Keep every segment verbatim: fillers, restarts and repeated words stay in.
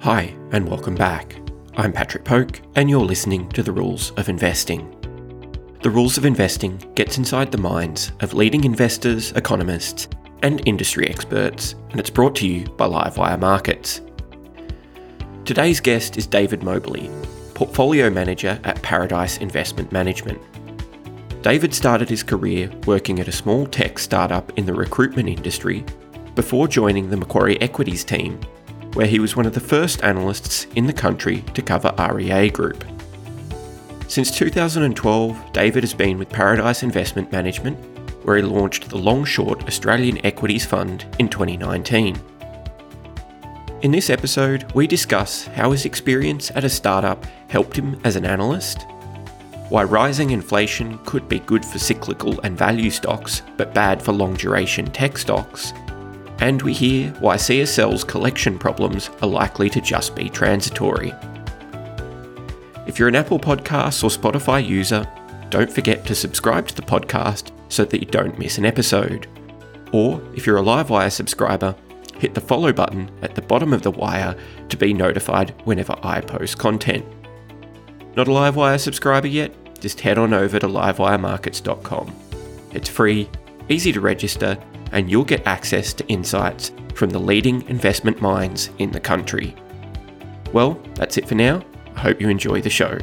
Hi, and welcome back. I'm Patrick Polk, and you're listening to The Rules of Investing. The Rules of Investing gets inside the minds of leading investors, economists, and industry experts, and it's brought to you by Livewire Markets. Today's guest is David Moberly, Portfolio Manager at Paradice Investment Management. David started his career working at a small tech startup in the recruitment industry before joining the Macquarie Equities team, where he was one of the first analysts in the country to cover R E A Group. Since two thousand twelve, David has been with Paradice Investment Management, where he launched the Long Short Australian Equities Fund in twenty nineteen. In this episode, we discuss how his experience at a startup helped him as an analyst, why rising inflation could be good for cyclical and value stocks but bad for long-duration tech stocks, and we hear why C S L's collection problems are likely to just be transitory. If you're an Apple Podcasts or Spotify user, don't forget to subscribe to the podcast so that you don't miss an episode. Or, if you're a Livewire subscriber, hit the follow button at the bottom of the wire to be notified whenever I post content. Not a Livewire subscriber yet? Just head on over to livewire markets dot com. It's free, easy to register, and you'll get access to insights from the leading investment minds in the country. Well, that's it for now. I hope you enjoy the show.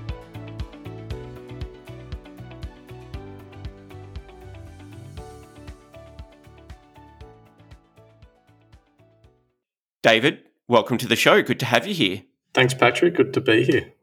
David, welcome to the show. Good to have you here. Thanks, Patrick. Good to be here.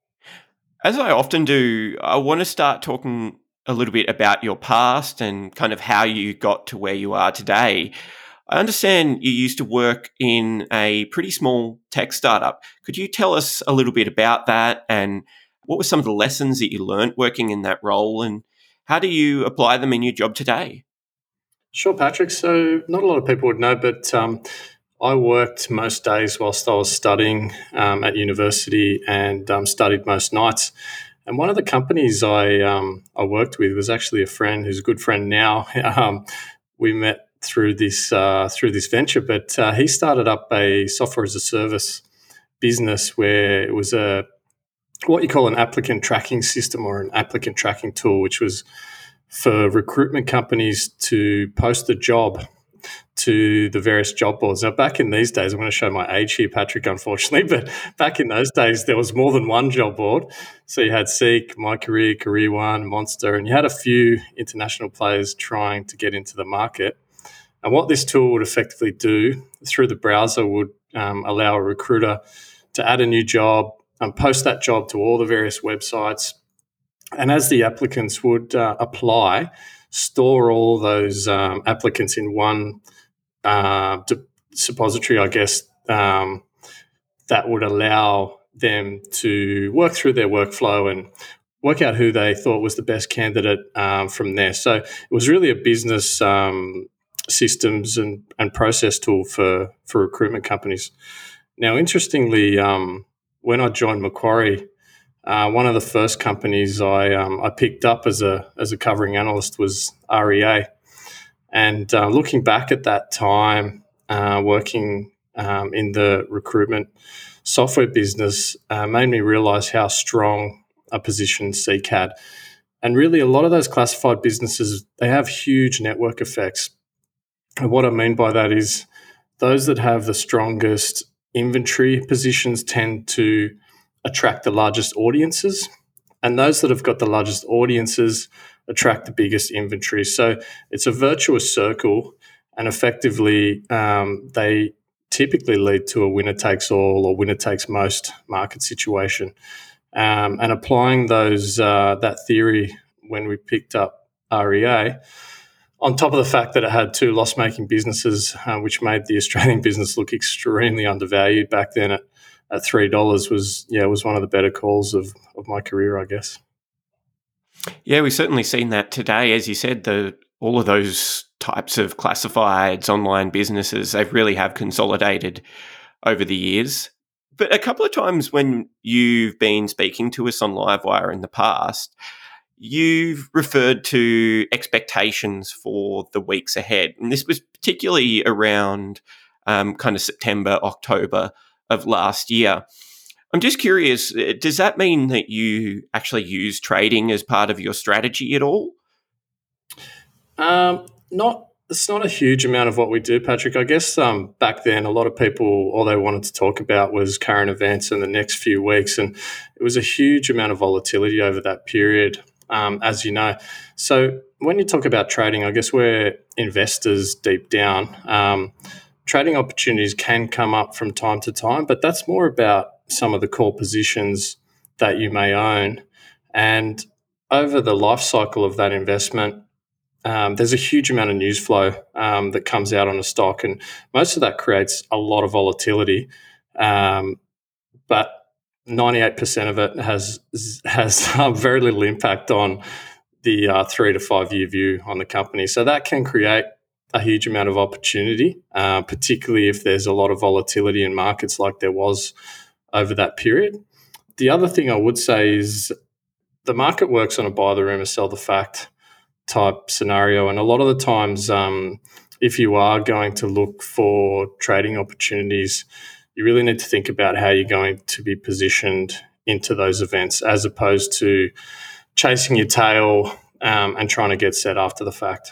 As I often do, I want to start talking a little bit about your past and kind of how you got to where you are today. I understand you used to work in a pretty small tech startup. Could you tell us a little bit about that and what were some of the lessons that you learned working in that role and how do you apply them in your job today? Sure, Patrick. So not a lot of people would know, but um, I worked most days whilst I was studying um, at university and um, studied most nights. And one of the companies I um, I worked with was actually a friend who's a good friend now. Um, we met through this uh, through this venture, but uh, he started up a software as a service business where it was a what you call an applicant tracking system or an applicant tracking tool, which was for recruitment companies to post a job to the various job boards. Now, back in these days, I'm going to show my age here, Patrick, unfortunately, but back in those days, there was more than one job board. So you had Seek, My Career, Career One, Monster, and you had a few international players trying to get into the market. And what this tool would effectively do through the browser would um, allow a recruiter to add a new job and post that job to all the various websites. And as the applicants would uh, apply, store all those um, applicants in one uh, suppository, I guess, um, that would allow them to work through their workflow and work out who they thought was the best candidate um, from there. So it was really a business um, systems and, and process tool for, for recruitment companies. Now, interestingly, um, when I joined Macquarie, Uh, one of the first companies I um, I picked up as a as a covering analyst was R E A, and uh, looking back at that time, uh, working um, in the recruitment software business uh, made me realise how strong a position Seek had, and really a lot of those classified businesses, they have huge network effects, and what I mean by that is those that have the strongest inventory positions tend to attract the largest audiences, and those that have got the largest audiences attract the biggest inventory. So it's a virtuous circle, and effectively um, they typically lead to a winner takes all or winner takes most market situation. Um, and applying those uh, that theory when we picked up R E A, on top of the fact that it had two loss-making businesses, uh, which made the Australian business look extremely undervalued back then at at three dollars was, yeah, was one of the better calls of, of my career, I guess. Yeah, we've certainly seen that today. As you said, the all of those types of classifieds, online businesses, they really have consolidated over the years. But a couple of times when you've been speaking to us on Livewire in the past, you've referred to expectations for the weeks ahead. And this was particularly around um, kind of September, October of last year. I'm just curious, does that mean that you actually use trading as part of your strategy at all? Um, not it's not a huge amount of what we do, Patrick. I guess um, back then, a lot of people, all they wanted to talk about was current events in the next few weeks, and it was a huge amount of volatility over that period, um, as you know. So when you talk about trading, I guess we're investors deep down. Um, trading opportunities can come up from time to time, but that's more about some of the core positions that you may own, and over the life cycle of that investment, Um, there's a huge amount of news flow um, that comes out on a stock, and most of that creates a lot of volatility. Um, but ninety-eight percent of it has has uh, very little impact on the uh, three to five year view on the company. So that can create a huge amount of opportunity, uh, particularly if there's a lot of volatility in markets like there was over that period. The other thing I would say is the market works on a buy the rumor, sell the fact type scenario. And a lot of the times, um, if you are going to look for trading opportunities, you really need to think about how you're going to be positioned into those events as opposed to chasing your tail um, and trying to get set after the fact.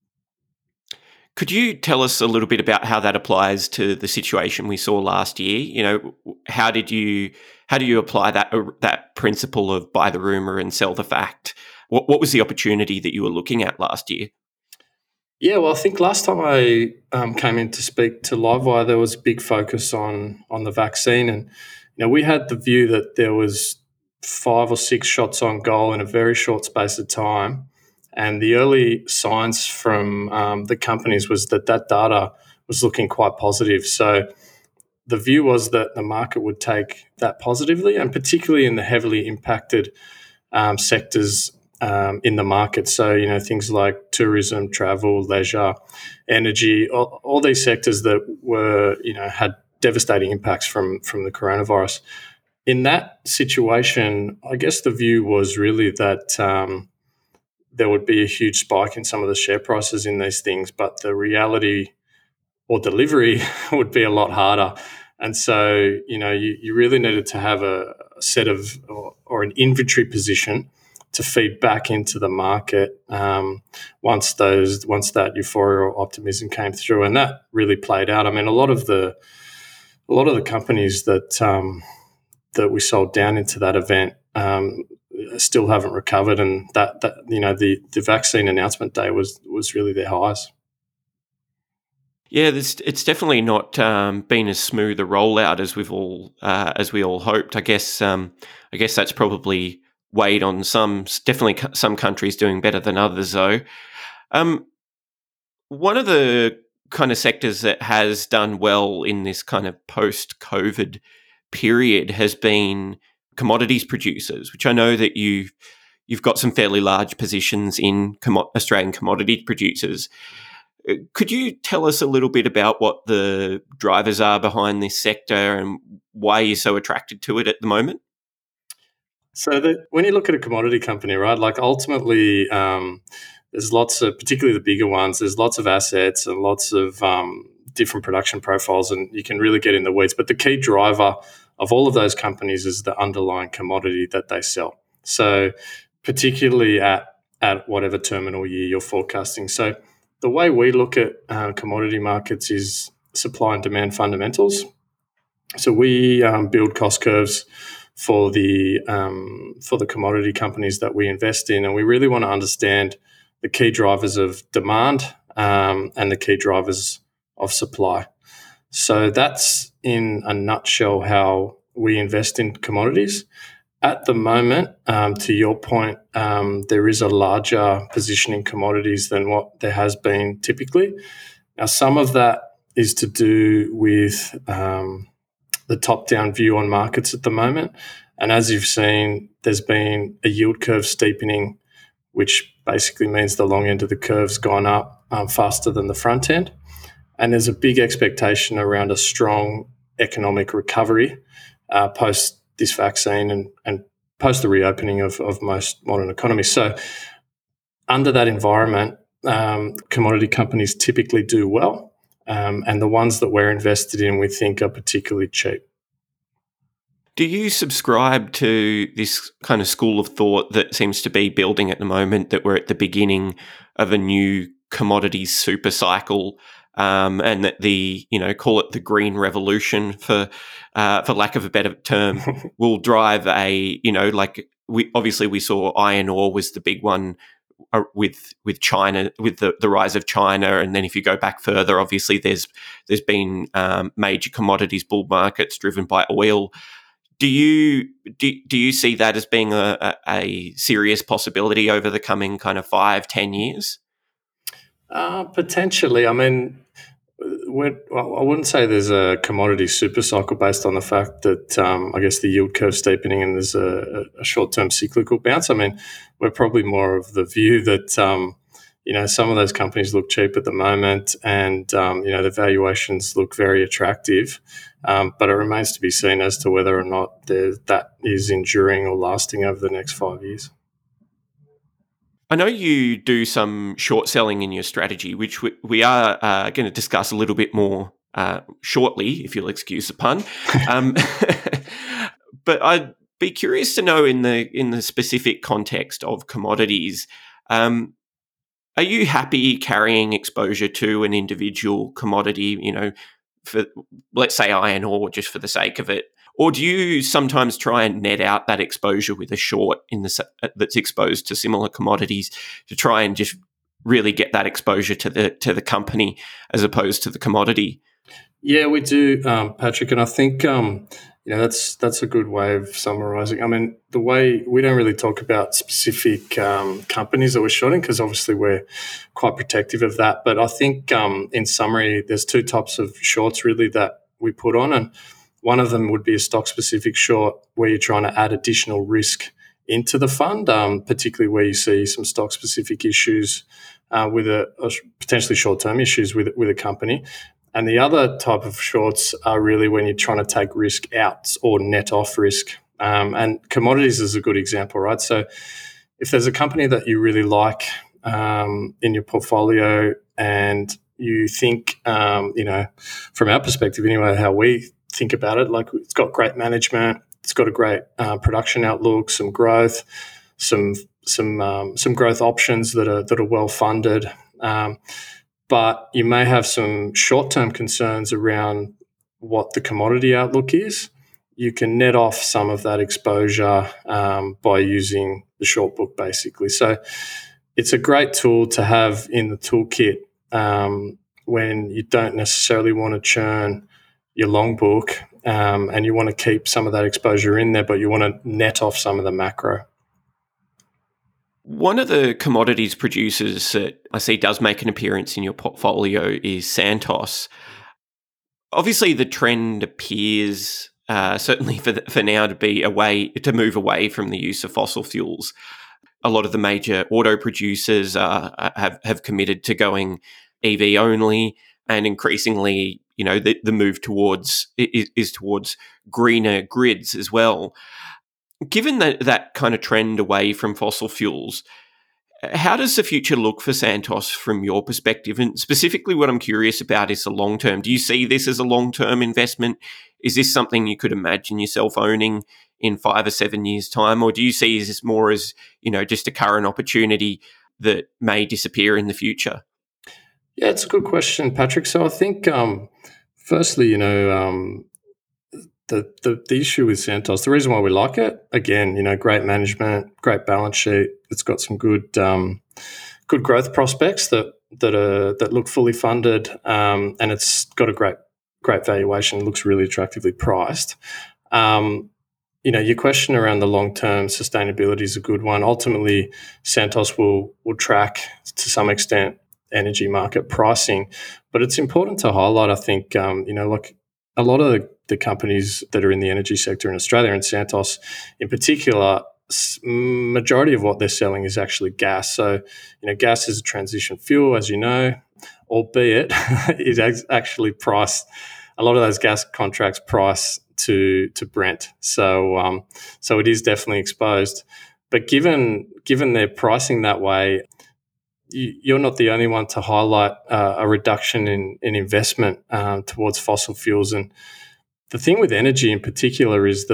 Could you tell us a little bit about how that applies to the situation we saw last year? You know, how did you how do you apply that that principle of buy the rumor and sell the fact? What, what was the opportunity that you were looking at last year? Yeah, well, I think last time I um, came in to speak to Livewire, there was a big focus on on the vaccine, and you know we had the view that there was five or six shots on goal in a very short space of time, and the early signs from um, the companies was that that data was looking quite positive. So the view was that the market would take that positively, and particularly in the heavily impacted um, sectors um, in the market. So, you know, things like tourism, travel, leisure, energy, all, all these sectors that were, you know, had devastating impacts from, from the coronavirus. In that situation, I guess the view was really that um, there would be a huge spike in some of the share prices in these things, but the reality or delivery would be a lot harder. And so, you know, you, you really needed to have a, a set of or, or an inventory position to feed back into the market um, once those once that euphoria or optimism came through, and that really played out. I mean, a lot of the a lot of the companies that um, that we sold down into that event um, still haven't recovered, and that that you know the the vaccine announcement day was was really their highs. Yeah, this, it's definitely not um, been as smooth a rollout as we've all uh, as we all hoped. I guess um, I guess that's probably weighed on some. Definitely, some countries doing better than others, though. Um, one of the kind of sectors that has done well in this kind of post-COVID period has been commodities producers, which I know that you've you've got some fairly large positions in com- Australian commodity producers. Could you tell us a little bit about what the drivers are behind this sector and why you're so attracted to it at the moment? So that when you look at a commodity company, right, like ultimately um, there's lots of, particularly the bigger ones, there's lots of assets and lots of um, different production profiles, and you can really get in the weeds. But the key driver of all of those companies is the underlying commodity that they sell. So particularly at, at whatever terminal year you're forecasting. So the way we look at uh, commodity markets is supply and demand fundamentals. So we um, build cost curves for the um, for the commodity companies that we invest in, and we really want to understand the key drivers of demand um, and the key drivers of supply. So that's in a nutshell how we invest in commodities. At the moment, um, to your point, um, there is a larger position in commodities than what there has been typically. Now, some of that is to do with um, the top-down view on markets at the moment. And as you've seen, there's been a yield curve steepening, which basically means the long end of the curve's gone up um, faster than the front end. And there's a big expectation around a strong economic recovery uh, post this vaccine and, and post the reopening of, of most modern economies. So under that environment, um, commodity companies typically do well, um, and the ones that we're invested in we think are particularly cheap. Do you subscribe to this kind of school of thought that seems to be building at the moment, that we're at the beginning of a new commodities super cycle, um, and that the, you know, call it the green revolution for, uh, for lack of a better term, will drive a, you know, like we obviously we saw iron ore was the big one uh, with with China, with the, the rise of China, and then if you go back further, obviously there's there's been um, major commodities bull markets driven by oil. Do you do, do you see that as being a, a, a serious possibility over the coming kind of five, ten years? Uh, potentially. I mean, we're, well, I wouldn't say there's a commodity super cycle based on the fact that um, I guess the yield curve steepening and there's a, a short-term cyclical bounce. I mean, we're probably more of the view that um, you know, some of those companies look cheap at the moment, and um, you know, the valuations look very attractive. Um, but it remains to be seen as to whether or not that is enduring or lasting over the next five years. I know you do some short selling in your strategy, which we, we are uh, going to discuss a little bit more uh, shortly, if you'll excuse the pun. Um, but I'd be curious to know, in the in the specific context of commodities, um, are you happy carrying exposure to an individual commodity, you know, for, let's say, iron ore, just for the sake of it? Or do you sometimes try and net out that exposure with a short in the that's exposed to similar commodities to try and just really get that exposure to the to the company as opposed to the commodity? Yeah, we do, um, Patrick, and I think um, you know that's that's a good way of summarising. I mean, the way we don't really talk about specific um, companies that we're shorting, because obviously we're quite protective of that. But I think um, in summary, there's two types of shorts really that we put on, and one of them would be a stock-specific short where you're trying to add additional risk into the fund, um, particularly where you see some stock-specific issues uh, with a, a potentially short-term issues with with a company. And the other type of shorts are really when you're trying to take risk out or net off risk. Um, and commodities is a good example, right? So if there's a company that you really like um, in your portfolio and you think, um, you know, from our perspective anyway, how we think about it, like it's got great management, it's got a great uh, production outlook, some growth, some some um, some growth options that are that are well funded. Um, but you may have some short-term concerns around what the commodity outlook is. You can net off some of that exposure um, by using the short book, basically. So it's a great tool to have in the toolkit um, when you don't necessarily want to churn your long book um, and you want to keep some of that exposure in there, but you want to net off some of the macro. One of the commodities producers that I see does make an appearance in your portfolio is Santos. Obviously, the trend appears, uh, certainly for the, for now, to be a way to move away from the use of fossil fuels. A lot of the major auto producers uh, have have committed to going E V only, and increasingly, you know, the, the move towards is, is towards greener grids as well. Given that that kind of trend away from fossil fuels, how does the future look for Santos from your perspective? And specifically what I'm curious about is the long term. Do you see this as a long-term investment? Is this something you could imagine yourself owning in five or seven years' time? Or do you see this more as, you know, just a current opportunity that may disappear in the future? Yeah, it's a good question, Patrick. So I think, um, firstly, you know, um, The, the the issue with Santos, the reason why we like it, again, you know, great management, great balance sheet. It's got some good um, good growth prospects that that are that look fully funded, um, and it's got a great great valuation. It looks really attractively priced. Um, you know, your question around the long term sustainability is a good one. Ultimately, Santos will will track to some extent energy market pricing, but it's important to highlight. I think um, you know, like a lot of the the companies that are in the energy sector in Australia, and Santos in particular, majority of what they're selling is actually gas. So, you know, gas is a transition fuel, as you know, albeit it is actually priced, a lot of those gas contracts price to to Brent. So, um, so it is definitely exposed. But given given their pricing that way, you, you're not the only one to highlight uh, a reduction in in investment uh, towards fossil fuels. And the thing with energy in particular is that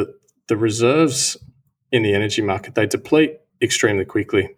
the reserves in the energy market, they deplete extremely quickly.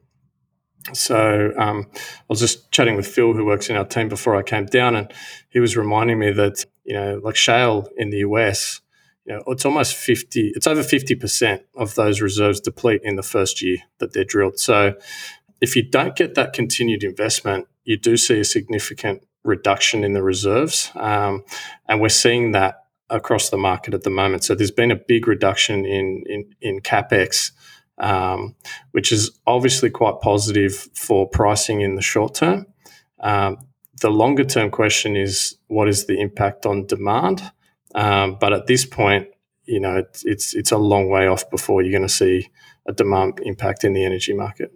So um, I was just chatting with Phil, who works in our team, before I came down, and he was reminding me that, you know, like shale in the U S, you know, it's almost fifty, it's over fifty percent of those reserves deplete in the first year that they're drilled. So if you don't get that continued investment, you do see a significant reduction in the reserves. Um, and we're seeing that across the market at the moment. So there's been a big reduction in, in, in CapEx, um, which is obviously quite positive for pricing in the short term. Um, the longer term question is, what is the impact on demand? Um, but at this point, you know, it's, it's it's a long way off before you're going to see a demand impact in the energy market.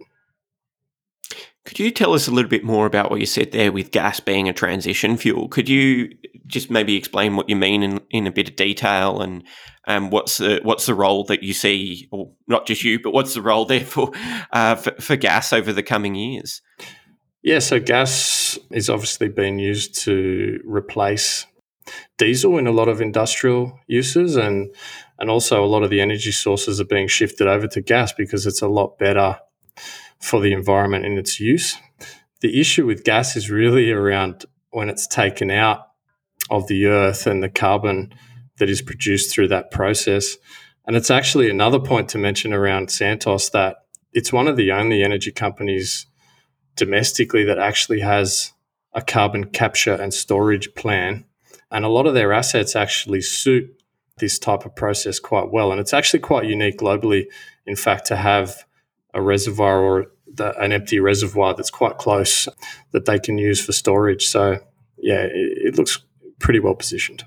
Could you tell us a little bit more about what you said there with gas being a transition fuel? Could you just maybe explain what you mean in, in a bit of detail, and um, what's the what's the role that you see, or not just you, but what's the role there for uh, for, for gas over the coming years? Yeah, so gas is obviously being used to replace diesel in a lot of industrial uses, and and also a lot of the energy sources are being shifted over to gas because it's a lot better for the environment in its use. The issue with gas is really around when it's taken out of the earth and the carbon that is produced through that process. And it's actually another point to mention around Santos, that it's one of the only energy companies domestically that actually has a carbon capture and storage plan. And a lot of their assets actually suit this type of process quite well. And it's actually quite unique globally, in fact, to have a reservoir or the, an empty reservoir that's quite close that they can use for storage. So, yeah, it, it looks pretty well positioned.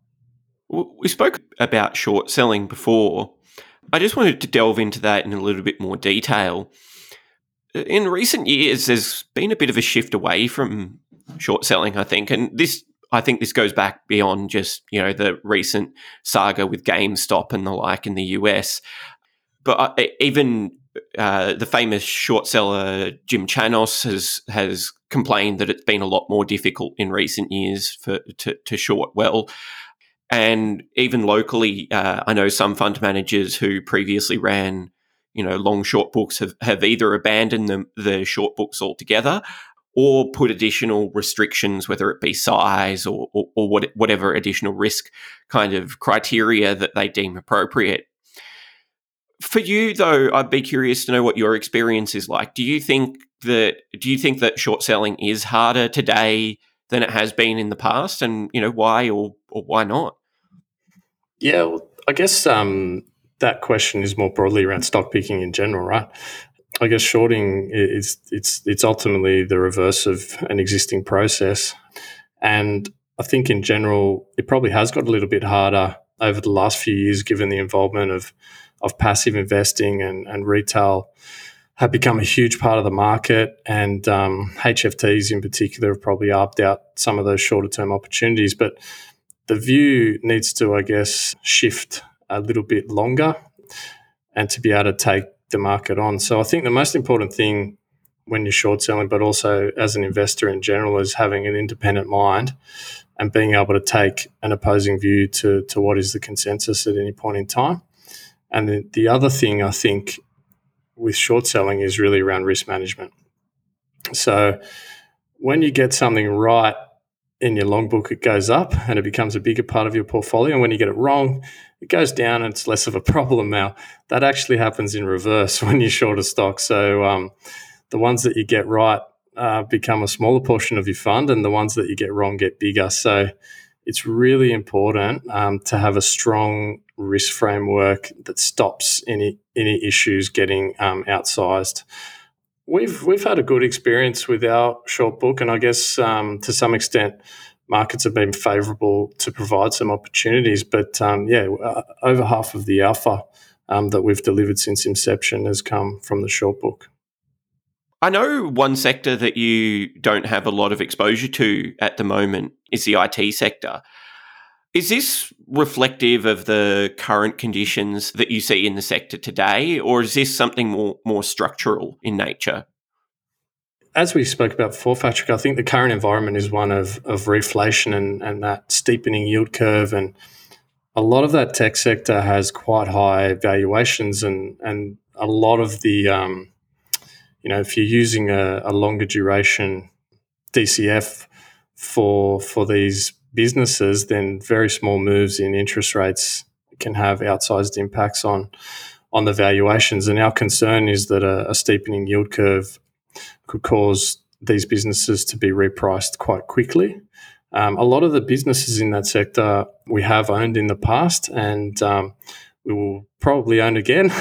We spoke about short selling before. I just wanted to delve into that in a little bit more detail. In recent years, there's been a bit of a shift away from short selling, I think, and this I think this goes back beyond just, you know, the recent saga with GameStop and the like in the U S. But even uh, the famous short seller Jim Chanos has has complained that it's been a lot more difficult in recent years for to, to short well. And even locally, uh, I know some fund managers who previously ran, you know, long short books have, have either abandoned the, the short books altogether or put additional restrictions, whether it be size or, or, or what, whatever additional risk kind of criteria that they deem appropriate. For you, though, I'd be curious to know what your experience is like. Do you think that do you think that short selling is harder today than it has been in the past, and you know why or or why not? Yeah, well, I guess um, that question is more broadly around stock picking in general, right? I guess shorting is it's it's ultimately the reverse of an existing process, and I think in general it probably has got a little bit harder over the last few years, given the involvement of of passive investing and, and retail have become a huge part of the market, and um, H F Ts in particular have probably upped out some of those shorter term opportunities. But the view needs to, I guess, shift a little bit longer and to be able to take the market on. So I think the most important thing when you're short selling, but also as an investor in general, is having an independent mind and being able to take an opposing view to, to what is the consensus at any point in time. And the, the other thing I think with short selling is really around risk management. So when you get something right in your long book, it goes up and it becomes a bigger part of your portfolio. And when you get it wrong, it goes down and it's less of a problem now. That actually happens in reverse when you short a stock. So um, the ones that you get right uh, become a smaller portion of your fund, and the ones that you get wrong get bigger. So it's really important um, to have a strong risk framework that stops any any issues getting um, outsized. We've we've had a good experience with our short book, and I guess um, to some extent markets have been favourable to provide some opportunities. But um, yeah, uh, over half of the alpha um, that we've delivered since inception has come from the short book. I know one sector that you don't have a lot of exposure to at the moment is the I T sector. Is this reflective of the current conditions that you see in the sector today, or is this something more, more structural in nature? As we spoke about before, Patrick, I think the current environment is one of, of reflation and, and that steepening yield curve, and a lot of that tech sector has quite high valuations, and and a lot of the um, you know, if you're using a, a longer duration D C F for for these businesses, then very small moves in interest rates can have outsized impacts on on the valuations. And our concern is that a, a steepening yield curve could cause these businesses to be repriced quite quickly. Um, a lot of the businesses in that sector we have owned in the past, and um, we will probably own again.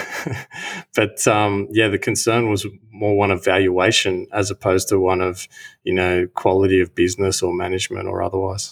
But um, yeah, the concern was more one of valuation as opposed to one of, you know, quality of business or management or otherwise.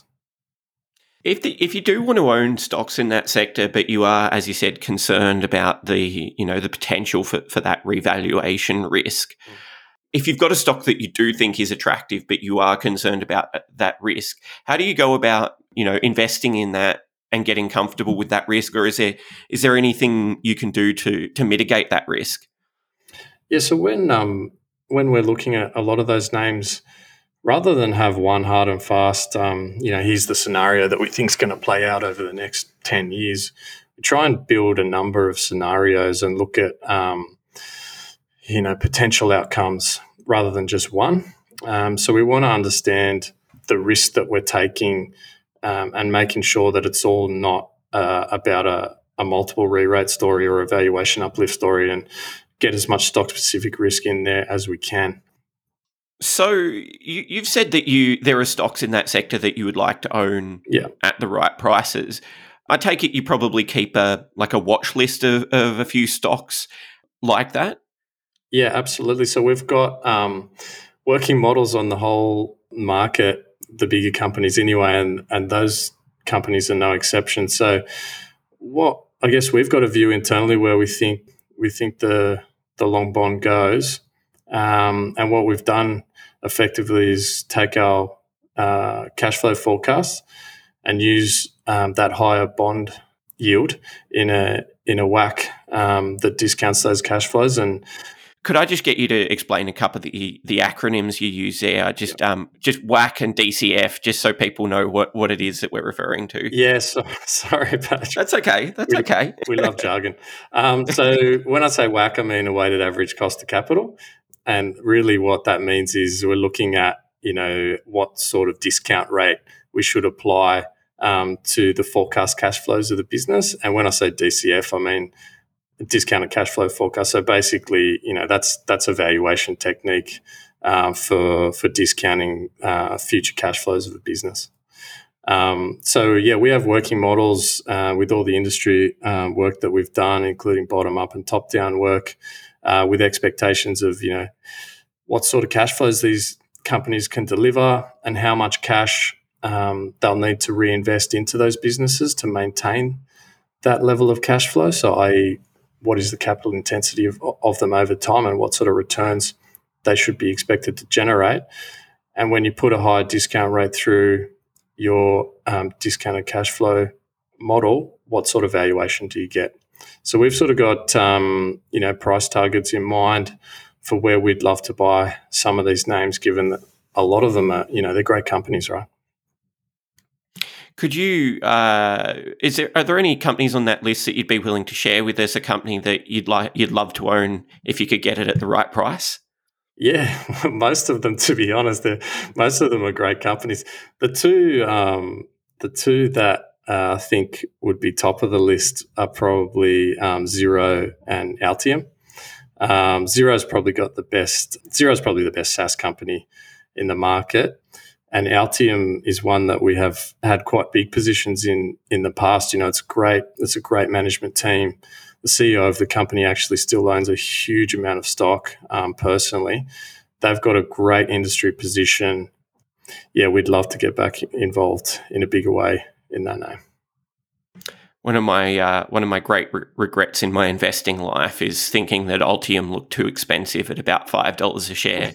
If the, if you do want to own stocks in that sector, but you are, as you said, concerned about the, you know, the potential for, for that revaluation risk, mm. if you've got a stock that you do think is attractive, but you are concerned about that risk, how do you go about, you know, investing in that and getting comfortable with that risk? Or is there is there anything you can do to to mitigate that risk? Yeah, so when um when we're looking at a lot of those names, rather than have one hard and fast, um, you know, here's the scenario that we think is going to play out over the next ten years, we try and build a number of scenarios and look at, um, you know, potential outcomes rather than just one. Um, so we want to understand the risk that we're taking, um, and making sure that it's all not uh, about a, a multiple re-rate story or a valuation uplift story, and get as much stock-specific risk in there as we can. So you, you've said that you there are stocks in that sector that you would like to own yeah. at the right prices. I take it you probably keep a like a watch list of, of a few stocks like that? Yeah, absolutely. So we've got um, working models on the whole market, the bigger companies anyway, and, and those companies are no exception. So what I guess we've got a view internally where we think we think the the long bond goes. Um, and what we've done effectively is take our uh, cash flow forecasts and use um, that higher bond yield in a in a W A C um, that discounts those cash flows. And could I just get you to explain a couple of the the acronyms you use there? Just yeah. um, just W A C and D C F, just so people know what, what it is that we're referring to. Yes, yeah, so, sorry, Patrick. That's okay. That's we, okay. We love jargon. Um, so when I say W A C, I mean a weighted average cost of capital. And really what that means is we're looking at, you know, what sort of discount rate we should apply um, to the forecast cash flows of the business. And when I say D C F, I mean discounted cash flow forecast. So basically, you know, that's that's a valuation technique uh, for for discounting uh, future cash flows of the business. Um, so yeah, we have working models uh, with all the industry um, work that we've done, including bottom up and top down work, uh, with expectations of, you know, what sort of cash flows these companies can deliver and how much cash um, they'll need to reinvest into those businesses to maintain that level of cash flow. So, that is, what is the capital intensity of, of them over time and what sort of returns they should be expected to generate. And when you put a higher discount rate through your um, discounted cash flow model, what sort of valuation do you get? So we've sort of got, um, you know, price targets in mind for where we'd love to buy some of these names, given that a lot of them are, you know, they're great companies, right? Could you, uh, is there, are there any companies on that list that you'd be willing to share with us, a company that you'd like, you'd love to own if you could get it at the right price? Yeah, most of them, to be honest, most of them are great companies. The two, um, the two that uh, I think would be top of the list are probably um, Xero and Altium. Um, Xero's probably got the best. Xero's probably the best SaaS company in the market, and Altium is one that we have had quite big positions in in the past. You know, it's great. It's a great management team. The C E O of the company actually still owns a huge amount of stock um, personally. They've got a great industry position. Yeah, we'd love to get back involved in a bigger way in that name. One of my uh, one of my great re- regrets in my investing life is thinking that Altium looked too expensive at about five dollars a share.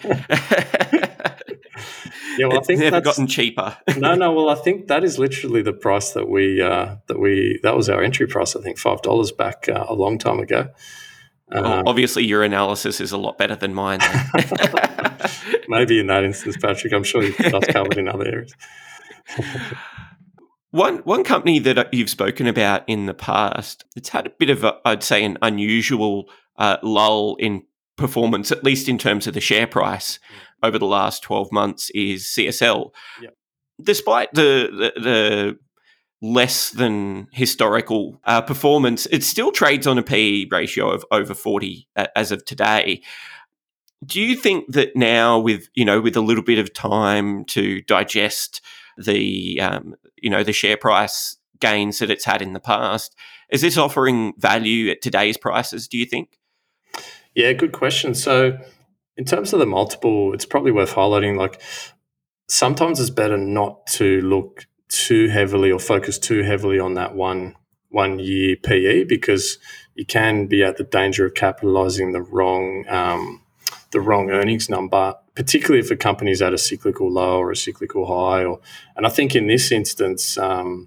Yeah, well, I think it's never that's, gotten cheaper. no, no. Well, I think that is literally the price that we uh, that we that was our entry price. I think five dollars back uh, a long time ago. Um, well, obviously, your analysis is a lot better than mine. Maybe in that instance, Patrick, I'm sure you've got us covered in other areas. One one company that you've spoken about in the past, it's had a bit of a, I'd say, an unusual uh, lull in performance, at least in terms of the share price over the last twelve months, is C S L. Yep. Despite the, the, the less than historical uh, performance, it still trades on a P E ratio of over forty uh, as of today. Do you think that now, with you know, with a little bit of time to digest the um, you know the share price gains that it's had in the past, is this offering value at today's prices, do you think? Yeah, good question. So in terms of the multiple, it's probably worth highlighting, like, sometimes it's better not to look too heavily or focus too heavily on that one one year P E, because you can be at the danger of capitalizing the wrong um, the wrong earnings number, particularly if a company's at a cyclical low or a cyclical high. Or, and I think in this instance, um,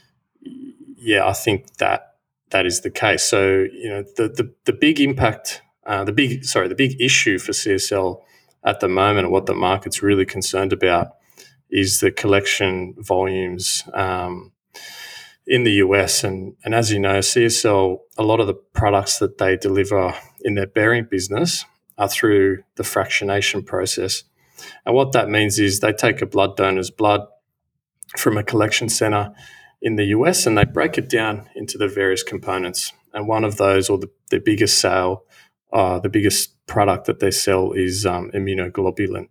yeah, I think that that is the case. So, you know, the the, the big impact, uh, the big sorry, the big issue for C S L at the moment, and what the market's really concerned about, is the collection volumes um, in the U S. And, and as you know, C S L, a lot of the products that they deliver in their bearing business are through the fractionation process. And what that means is they take a blood donor's blood from a collection center in the U S and they break it down into the various components. And one of those, or the, the biggest sale, uh, the biggest product that they sell is um, immunoglobulin.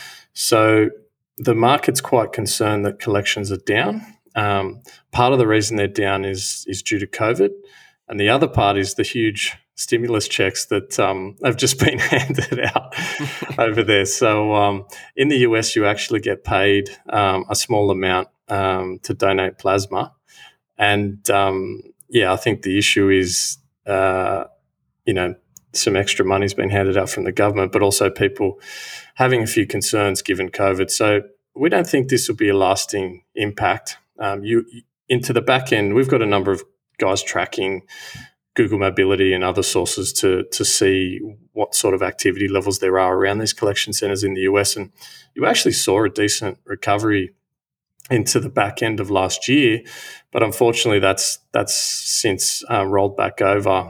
So the market's quite concerned that collections are down. Um, part of the reason they're down is is due to COVID, and the other part is the huge stimulus checks that um, have just been handed out over there. So um, in the U S, you actually get paid um, a small amount um, to donate plasma, and um, yeah, I think the issue is uh, you know some extra money's been handed out from the government, but also people having a few concerns given COVID. So we don't think this will be a lasting impact. Um, you into the back end, we've got a number of guys tracking Google Mobility and other sources to to see what sort of activity levels there are around these collection centers in the U S. And you actually saw a decent recovery into the back end of last year, but unfortunately, that's that's since uh, rolled back over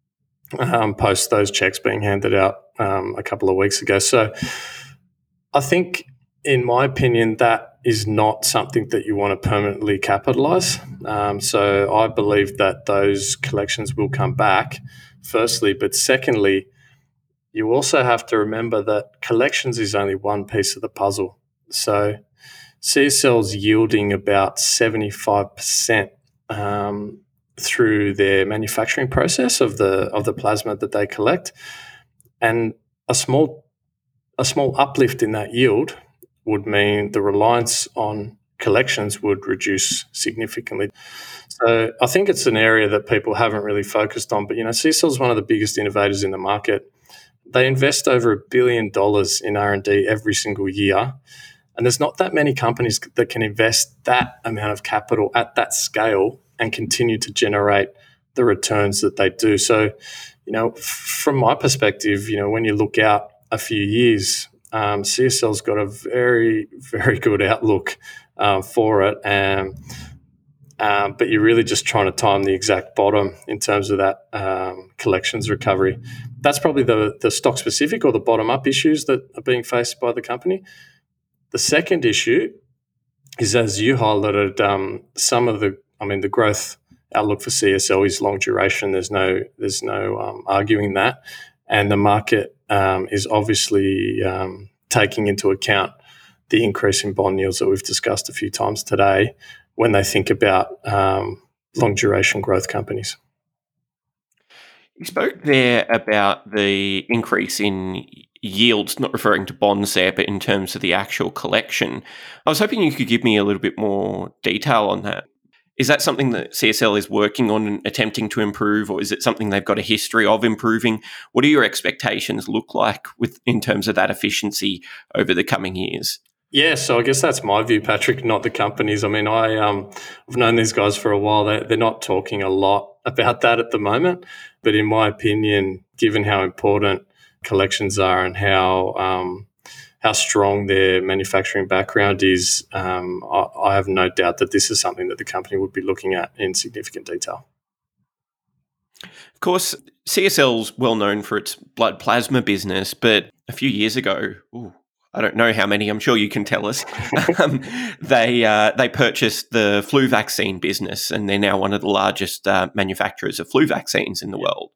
um, post those checks being handed out um, a couple of weeks ago. So I think, in my opinion, that is not something that you want to permanently capitalize. Um, so I believe that those collections will come back, firstly. But secondly, you also have to remember that collections is only one piece of the puzzle. So C S L's yielding about seventy-five percent um, through their manufacturing process of the of the plasma that they collect. And a small a small uplift in that yield would mean the reliance on collections would reduce significantly. So I think it's an area that people haven't really focused on. But, you know, C S L is one of the biggest innovators in the market. They invest over a billion dollars in R and D every single year. And there's not that many companies that can invest that amount of capital at that scale and continue to generate the returns that they do. So, you know, f- from my perspective, you know, when you look out a few years, um, C S L's got a very, very good outlook uh, for it. And, um, but you're really just trying to time the exact bottom in terms of that um, collections recovery. That's probably the, the stock specific or the bottom up issues that are being faced by the company. The second issue is, as you highlighted, um, some of the, I mean, the growth outlook for C S L is long duration. There's no, there's no um, arguing that, and the market um, is obviously um, taking into account the increase in bond yields that we've discussed a few times today when they think about um, long duration growth companies. You spoke there about the increase in yields, not referring to bonds there, but in terms of the actual collection. I was hoping you could give me a little bit more detail on that. Is that something that C S L is working on and attempting to improve, or is it something they've got a history of improving? What do your expectations look like with in terms of that efficiency over the coming years? Yeah, so I guess that's my view, Patrick, not the companies. I mean, I, um, I've known these guys for a while. They, they're not talking a lot about that at the moment. But in my opinion, given how important collections are and how um, how strong their manufacturing background is, um, I, I have no doubt that this is something that the company would be looking at in significant detail. Of course, C S L's well known for its blood plasma business, but a few years ago, ooh, I don't know how many, I'm sure you can tell us, um, they uh, they purchased the flu vaccine business, and they're now one of the largest uh, manufacturers of flu vaccines in the world.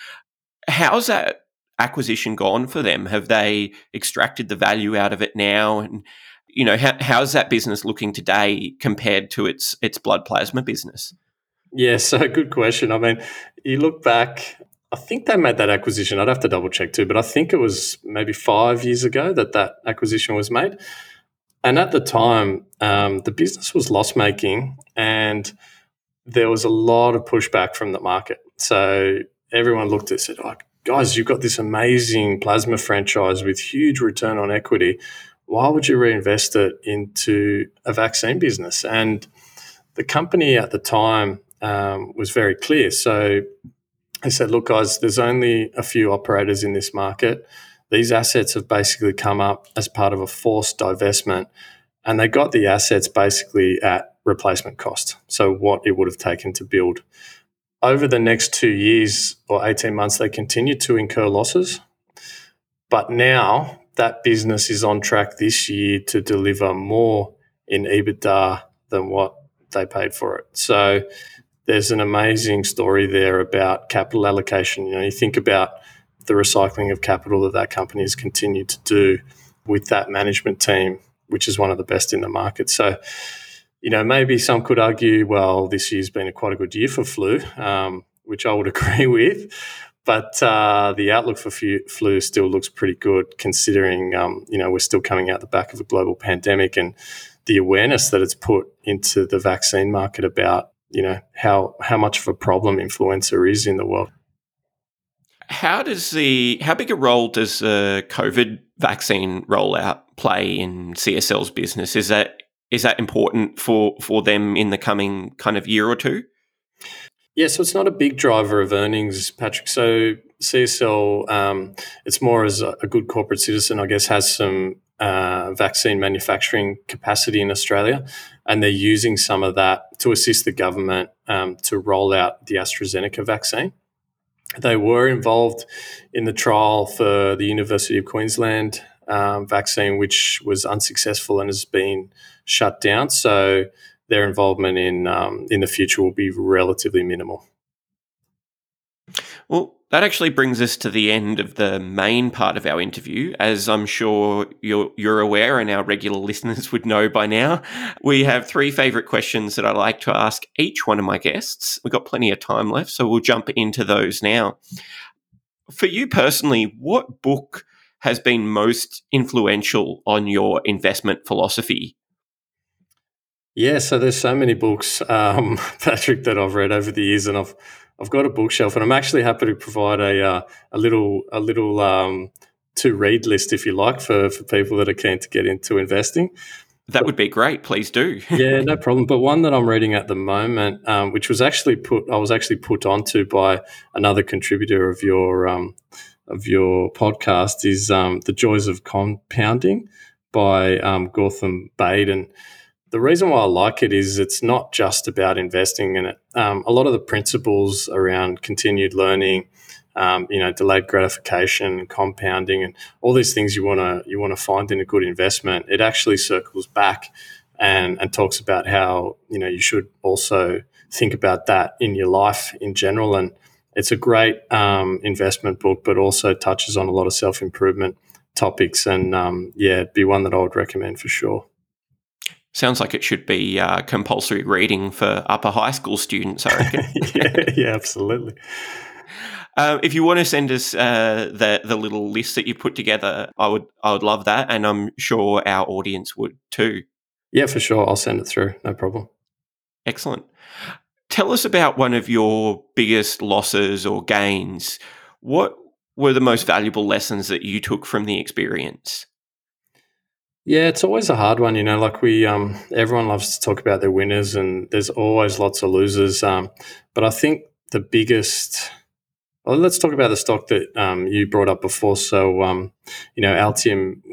How's that acquisition gone for them? Have they extracted the value out of it now? And, you know, how, how's that business looking today compared to its its blood plasma business? Yeah, so good question. I mean, you look back, I think they made that acquisition. I'd have to double check too, but I think it was maybe five years ago that that acquisition was made. And at the time, um, the business was loss making, and there was a lot of pushback from the market. So everyone looked at it and said, oh, guys, you've got this amazing plasma franchise with huge return on equity. Why would you reinvest it into a vaccine business? And the company at the time um, was very clear. So they said, look, guys, there's only a few operators in this market. These assets have basically come up as part of a forced divestment, and they got the assets basically at replacement cost, so what it would have taken to build. Over the next two years or eighteen months, they continued to incur losses. But now that business is on track this year to deliver more in EBITDA than what they paid for it. So there's an amazing story there about capital allocation. You know, you think about the recycling of capital that that company has continued to do with that management team, which is one of the best in the market. So, you know, maybe some could argue, well, this year's been a quite a good year for flu, um, which I would agree with. But uh, the outlook for flu still looks pretty good, considering, um, you know, we're still coming out the back of a global pandemic, and the awareness that it's put into the vaccine market about, you know, how how much of a problem influenza is in the world. How does the how big a role does the COVID vaccine rollout play in C S L's business? Is that is that important for for them in the coming kind of year or two? Yeah, so it's not a big driver of earnings, Patrick. So C S L, um, it's more as a, a good corporate citizen, I guess, has some uh, vaccine manufacturing capacity in Australia, and they're using some of that to assist the government um, to roll out the AstraZeneca vaccine. They were involved in the trial for the University of Queensland um, vaccine, which was unsuccessful and has been shut down. So their involvement in um, in the future will be relatively minimal. Well, that actually brings us to the end of the main part of our interview. As I'm sure you're, you're aware, and our regular listeners would know by now, we have three favourite questions that I like to ask each one of my guests. We've got plenty of time left, so we'll jump into those now. For you personally, what book has been most influential on your investment philosophy? Yeah, so there's so many books, um, Patrick, that I've read over the years, and I've I've got a bookshelf, and I'm actually happy to provide a uh, a little a little um, to read list, if you like, for for people that are keen to get into investing. That would be great. Please do. Yeah, no problem. But one that I'm reading at the moment, um, which was actually put, I was actually put onto by another contributor of your um, of your podcast, is um, The Joys of Compounding by um, Gautam Baid. And the reason why I like it is it's not just about investing in it. Um, a lot of the principles around continued learning, um, you know, delayed gratification, compounding, and all these things you want to you want to find in a good investment, it actually circles back and and talks about how, you know, you should also think about that in your life in general. And it's a great um, investment book, but also touches on a lot of self-improvement topics. And um, yeah, it'd be one that I would recommend for sure. Sounds like it should be uh, compulsory reading for upper high school students, I reckon. yeah, yeah, absolutely. Uh, if you want to send us uh, the the little list that you put together, I would I would love that, and I'm sure our audience would too. Yeah, for sure. I'll send it through. No problem. Excellent. Tell us about one of your biggest losses or gains. What were the most valuable lessons that you took from the experience? Yeah, it's always a hard one, you know, like we, um, everyone loves to talk about their winners, and there's always lots of losers. Um, but I think the biggest, well, let's talk about the stock that um, you brought up before. So, um, you know, Altium,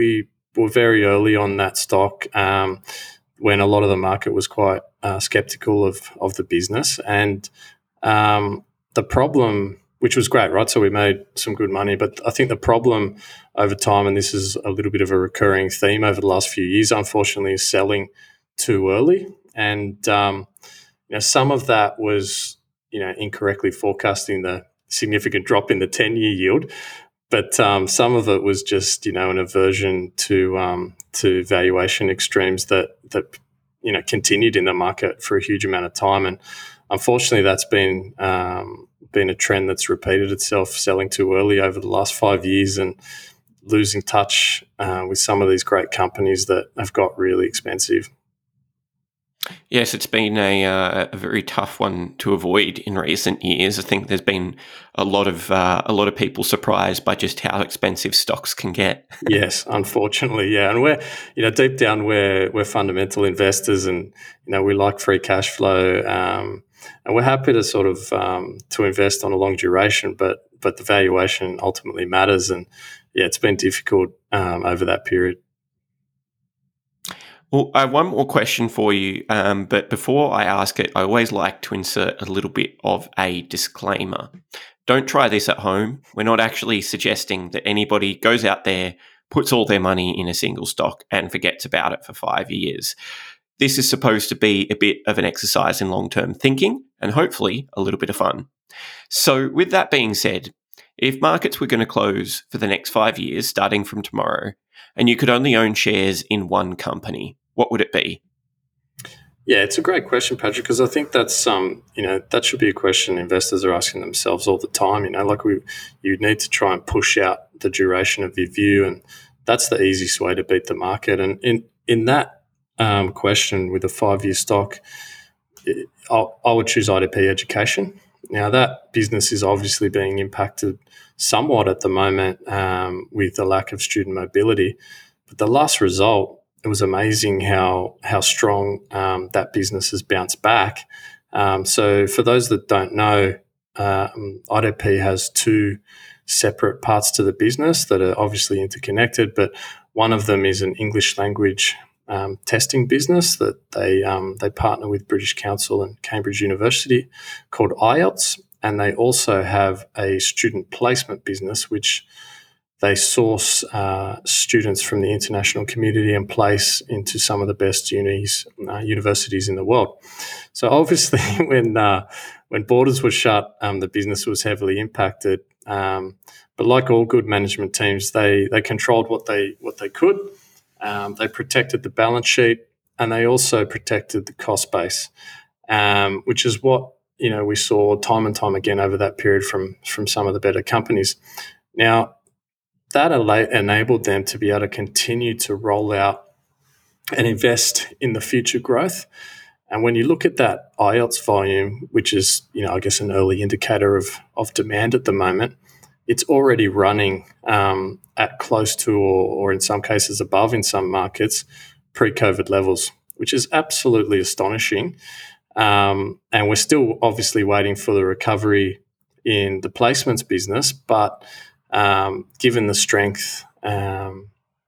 we were very early on that stock um, when a lot of the market was quite uh, skeptical of of the business, and um, the problem, which was great, right? So we made some good money, but I think the problem over time, and this is a little bit of a recurring theme over the last few years, unfortunately, is selling too early, and um, you know, some of that was you know incorrectly forecasting the significant drop in the ten-year yield. But um, some of it was just, you know, an aversion to um, to valuation extremes that that you know continued in the market for a huge amount of time, and unfortunately, that's been um, been a trend that's repeated itself, selling too early over the last five years and losing touch uh, with some of these great companies that have got really expensive. Yes, it's been a, uh, a very tough one to avoid in recent years. I think there's been a lot of uh, a lot of people surprised by just how expensive stocks can get. Yes, unfortunately, yeah, and we're you know deep down we're we're fundamental investors, and you know we like free cash flow, um, and we're happy to sort of um, to invest on a long duration, but but the valuation ultimately matters, and yeah, it's been difficult um, over that period. Well, I have one more question for you, um, but before I ask it, I always like to insert a little bit of a disclaimer. Don't try this at home. We're not actually suggesting that anybody goes out there, puts all their money in a single stock and forgets about it for five years. This is supposed to be a bit of an exercise in long-term thinking and hopefully a little bit of fun. So with that being said, if markets were going to close for the next five years, starting from tomorrow, and you could only own shares in one company, what would it be? Yeah, it's a great question, Patrick, because I think that's um, you know, that should be a question investors are asking themselves all the time. You know, like we, you need to try and push out the duration of your view, and that's the easiest way to beat the market. And in in that um, question with a five year stock, it, I, I would choose I D P Education. Now that business is obviously being impacted somewhat at the moment um, with the lack of student mobility, but the last result, it was amazing how how strong um, that business has bounced back. Um, so for those that don't know, um, I D P has two separate parts to the business that are obviously interconnected, but one of them is an English language um, testing business that they um, they partner with British Council and Cambridge University called I E L T S, and they also have a student placement business which they source uh, students from the international community and place into some of the best unis, uh, universities in the world. So obviously, when uh, when borders were shut, um, the business was heavily impacted. Um, but like all good management teams, they they controlled what they what they could. Um, they protected the balance sheet, and they also protected the cost base, um, which is what you know we saw time and time again over that period from from some of the better companies. Now, that enabled them to be able to continue to roll out and invest in the future growth. And when you look at that I E L T S volume, which is, you know, I guess an early indicator of, of demand at the moment, it's already running um, at close to or, or in some cases above in some markets pre-COVID levels, which is absolutely astonishing. Um, and we're still obviously waiting for the recovery in the placements business, but Um, given the strength um,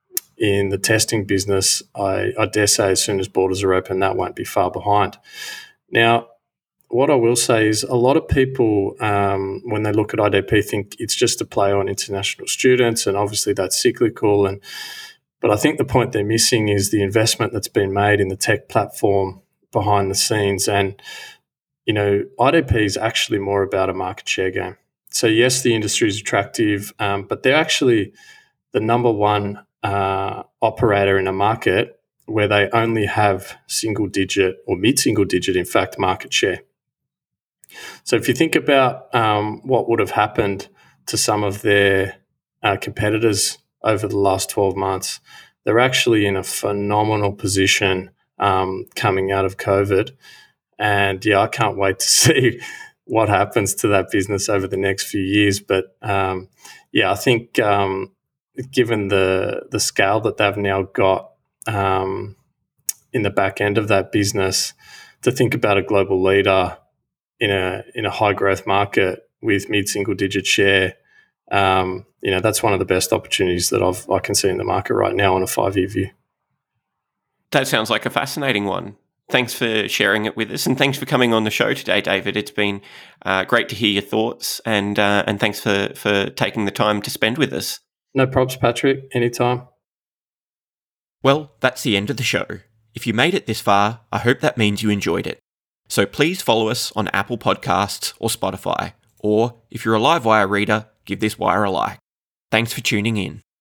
in the testing business, I, I dare say as soon as borders are open, that won't be far behind. Now, what I will say is a lot of people, um, when they look at I D P, think it's just a play on international students, and obviously that's cyclical. And but I think the point they're missing is the investment that's been made in the tech platform behind the scenes. And, you know, I D P is actually more about a market share game. So yes, the industry is attractive, um, but they're actually the number one uh, operator in a market where they only have single digit or mid-single digit, in fact, market share. So if you think about um, what would have happened to some of their uh, competitors over the last twelve months, they're actually in a phenomenal position um, coming out of COVID. And yeah, I can't wait to see what happens to that business over the next few years. But um, yeah, I think um, given the the scale that they've now got um, in the back end of that business, to think about a global leader in a in a high growth market with mid single digit share um, you know, that's one of the best opportunities that I've, I can see in the market right now on a five-year view. That sounds like a fascinating one. Thanks for sharing it with us, and thanks for coming on the show today, David. It's been uh, great to hear your thoughts, and uh, and thanks for, for taking the time to spend with us. No props, Patrick. Anytime. Well, that's the end of the show. If you made it this far, I hope that means you enjoyed it. So please follow us on Apple Podcasts or Spotify, or if you're a Livewire reader, give this wire a like. Thanks for tuning in.